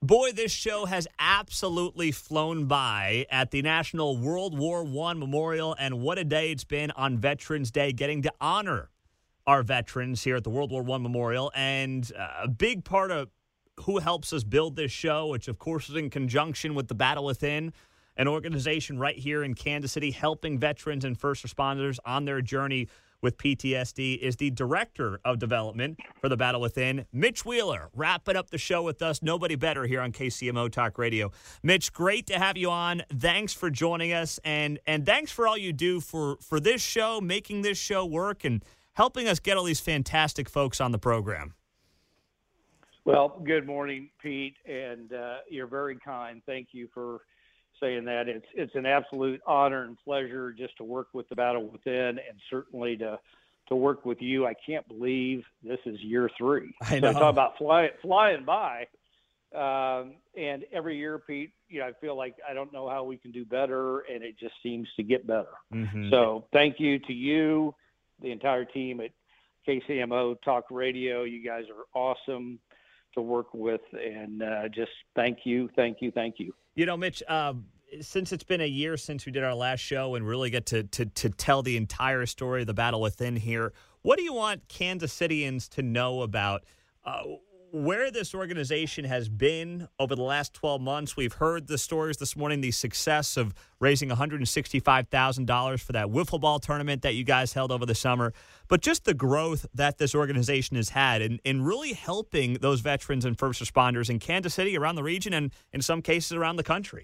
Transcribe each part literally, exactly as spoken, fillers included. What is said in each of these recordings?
Boy, this show has absolutely flown by at the National World War One Memorial, and what a day it's been on Veterans Day, getting to honor our veterans here at the World War One Memorial. And uh, a big part of who helps us build this show, which of course is in conjunction with the Battle Within, an organization right here in Kansas City helping veterans and first responders on their journey with P T S D, is the Director of Development for the Battle Within, Mitch Wheeler, wrapping up the show with us. Nobody better here on K C M O Talk Radio. Mitch, great to have you on. Thanks for joining us, and and thanks for all you do for, for this show, making this show work, and helping us get all these fantastic folks on the program. Well, good morning, Pete, and uh, you're very kind. Thank you for saying that. It's it's an absolute honor and pleasure just to work with the Battle Within, and certainly to to work with you. I can't believe this is year three. I know. So talk about fly, flying by. Um, and every year, Pete, you know, I feel like I don't know how we can do better, and it just seems to get better. Mm-hmm. So thank you to you, the entire team at K C M O Talk Radio. You guys are awesome to work with, and uh, just thank you, thank you, thank you. You know, Mitch, uh, since it's been a year since we did our last show and really get to, to to tell the entire story of the Battle Within here, what do you want Kansas Cityans to know about uh, where this organization has been over the last twelve months? We've heard the stories this morning, the success of raising one hundred sixty-five thousand dollars for that wiffle ball tournament that you guys held over the summer, but just the growth that this organization has had in, in really helping those veterans and first responders in Kansas City, around the region, and in some cases around the country.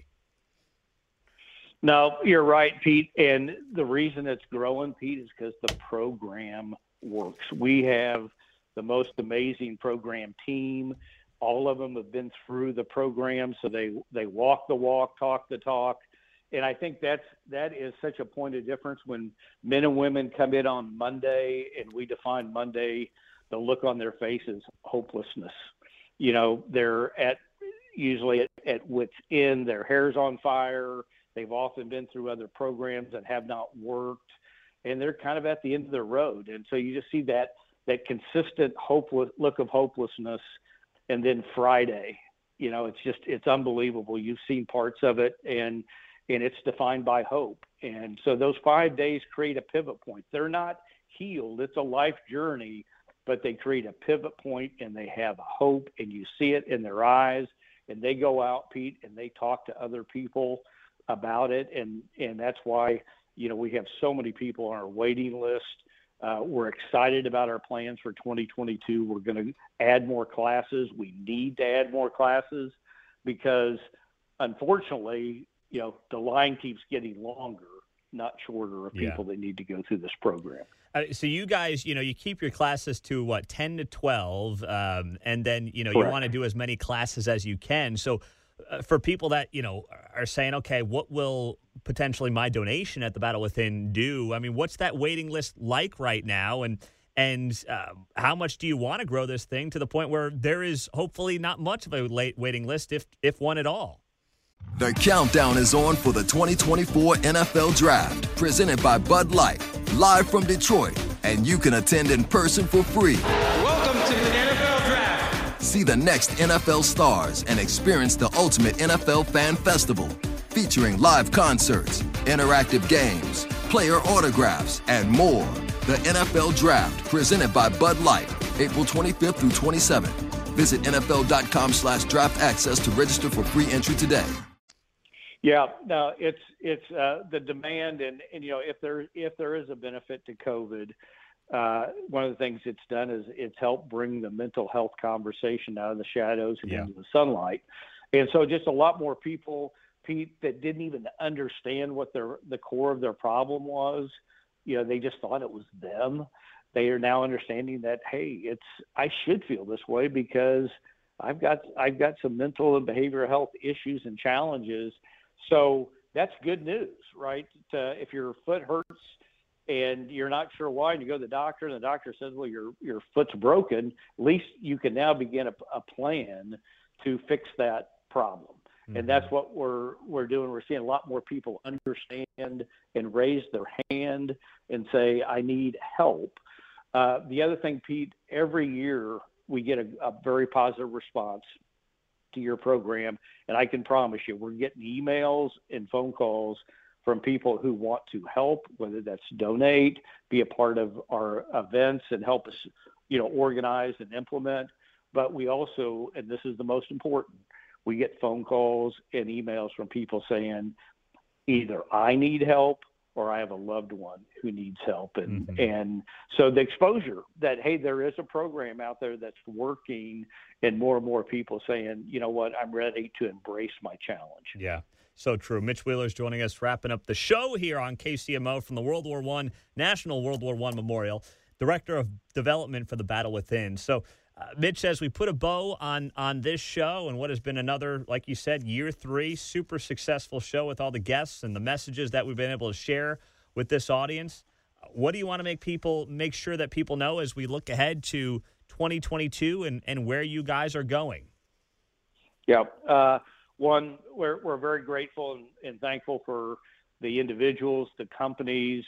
No, you're right, Pete. And the reason it's growing, Pete, is because the program works. We have the most amazing program team. All of them have been through the program, so they they walk the walk, talk the talk. And I think that's that is such a point of difference when men and women come in on Monday, and we define Monday, the look on their face is hopelessness. You know, they're at usually at, at wit's end, their hair's on fire. They've often been through other programs that have not worked, and they're kind of at the end of their road. And so you just see that that consistent hopeless look of hopelessness. And then Friday, you know, it's just, it's unbelievable. You've seen parts of it, and, and it's defined by hope. And so those five days create a pivot point. They're not healed. It's a life journey, but they create a pivot point, and they have hope, and you see it in their eyes, and they go out, Pete, and they talk to other people about it. And, and that's why, you know, we have so many people on our waiting list. Uh, we're excited about our plans for twenty twenty-two. We're going to add more classes. We need to add more classes because, unfortunately, you know, the line keeps getting longer, not shorter, of people Yeah. that need to go through this program. Uh, so you guys, you know, you keep your classes to, what, ten to twelve, um, and then, you know, Correct. you want to do as many classes as you can. So uh, for people that, you know, are saying, okay, what will potentially my donation at the Battle Within do? I mean, what's that waiting list like right now? And and uh, how much do you want to grow this thing to the point where there is hopefully not much of a late waiting list, if if one at all? The countdown is on for the twenty twenty-four N F L Draft, presented by Bud Light, live from Detroit, and you can attend in person for free. Welcome to the N F L Draft. See the next N F L stars and experience the ultimate N F L fan festival, featuring live concerts, interactive games, player autographs, and more. The N F L Draft, presented by Bud Light, April twenty-fifth through twenty-seventh. Visit N F L dot com slash draft access to register for free entry today. Yeah, no, it's it's uh, the demand, and, and you know, if there if there is a benefit to COVID, uh, one of the things it's done is it's helped bring the mental health conversation out of the shadows and Yeah. into the sunlight, and so just a lot more people, Pete, that didn't even understand what their the core of their problem was. You know, they just thought it was them. They are now understanding that, hey, it's I should feel this way because I've got I've got some mental and behavioral health issues and challenges. So that's good news, right? To, if your foot hurts and you're not sure why, and you go to the doctor, and the doctor says, well, your your foot's broken, at least you can now begin a, a plan to fix that problem. Mm-hmm. And that's what we're we're doing. We're seeing a lot more people understand and raise their hand and say, I need help. Uh, the other thing, Pete, every year we get a, a very positive response to your program. And I can promise you, we're getting emails and phone calls from people who want to help, whether that's donate, be a part of our events and help us, you know, organize and implement. But we also, and this is the most important, we get phone calls and emails from people saying either I need help or I have a loved one who needs help. And, mm-hmm. and so the exposure that, hey, there is a program out there that's working, and more and more people saying, you know what, I'm ready to embrace my challenge. Yeah. So true. Mitch Wheeler is joining us, wrapping up the show here on K C M O from the World War One National World War One Memorial, Director of Development for the Battle Within. So, uh, Mitch, as we put a bow on on this show and what has been another, like you said, year three, super successful show with all the guests and the messages that we've been able to share with this audience, what do you want to make people make sure that people know as we look ahead to twenty twenty-two and, and where you guys are going? Yeah. Uh, One, we're we're very grateful and, and thankful for the individuals, the companies,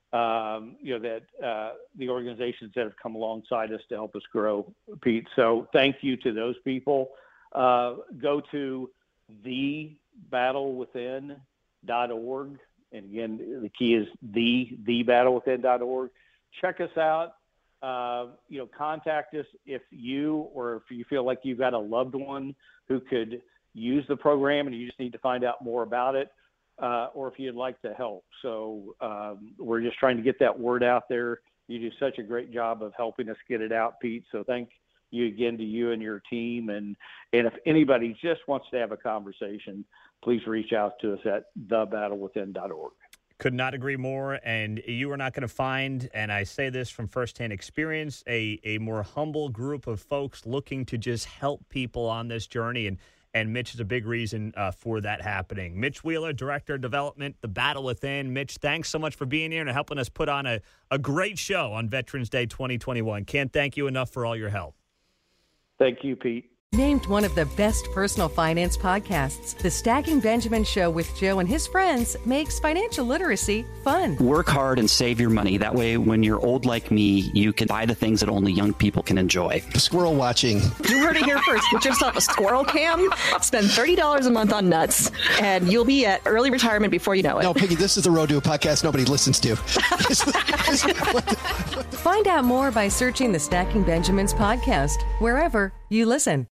um, you know, that uh, the organizations that have come alongside us to help us grow, Pete. So thank you to those people. Uh, go to the battle within dot org. And again, the key is the the battle within dot org. Check us out. Uh, you know, contact us if you or if you feel like you've got a loved one who could use the program and you just need to find out more about it, uh, or if you'd like to help. So um, we're just trying to get that word out there. You do such a great job of helping us get it out, Pete. So thank you again to you and your team. And, and if anybody just wants to have a conversation, please reach out to us at the battle within dot org. Could not agree more. And you are not going to find, and I say this from firsthand experience, a, a more humble group of folks looking to just help people on this journey. And And Mitch is a big reason uh, for that happening. Mitch Wheeler, Director of Development, The Battle Within. Mitch, thanks so much for being here and helping us put on a, a great show on Veterans Day twenty twenty-one. Can't thank you enough for all your help. Thank you, Pete. Named one of the best personal finance podcasts, The Stacking Benjamin Show with Joe and his friends makes financial literacy fun. Work hard and save your money. That way, when you're old like me, you can buy the things that only young people can enjoy. Squirrel watching. You heard it here first. Get yourself a squirrel cam. Spend thirty dollars a month on nuts, and you'll be at early retirement before you know it. No, Piggy, this is the Road to a podcast nobody listens to. Find out more by searching the Stacking Benjamins podcast, wherever you listen.